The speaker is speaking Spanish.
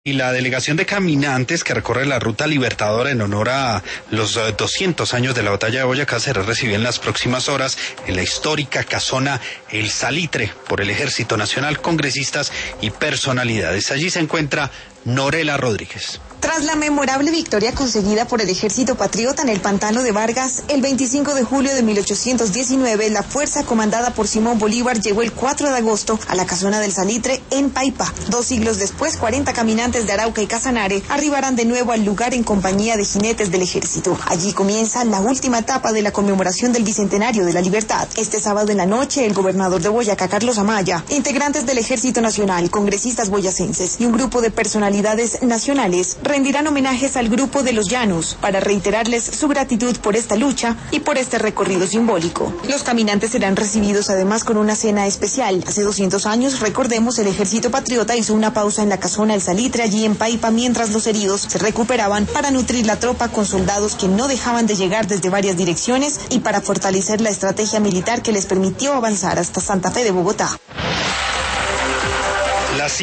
Y la delegación de caminantes que recorre la ruta Libertadora en honor a los 200 años de la batalla de Boyacá será recibida en las próximas horas en la histórica casona El Salitre por el Ejército Nacional, congresistas y personalidades. Allí se encuentra Norela Rodríguez. Tras la memorable victoria conseguida por el Ejército Patriota en el Pantano de Vargas, el 25 de julio de 1819, la fuerza comandada por Simón Bolívar llegó el 4 de agosto a la casona del Salitre en Paipa. 2 siglos después, 40 caminantes de Arauca y Casanare arribarán de nuevo al lugar en compañía de jinetes del ejército. Allí comienza la última etapa de la conmemoración del Bicentenario de la Libertad. Este sábado en la noche, el gobernador de Boyacá, Carlos Amaya, integrantes del Ejército Nacional, congresistas boyacenses y un grupo de personalidades nacionales rendirán homenajes al grupo de los Llanos para reiterarles su gratitud por esta lucha y por este recorrido simbólico. Los caminantes serán recibidos además con una cena especial. Hace 200 años, recordemos, el Ejército Patriota hizo una pausa en la casona El Salitre, allí en Paipa, mientras los heridos se recuperaban, para nutrir la tropa con soldados que no dejaban de llegar desde varias direcciones y para fortalecer la estrategia militar que les permitió avanzar hasta Santa Fe de Bogotá.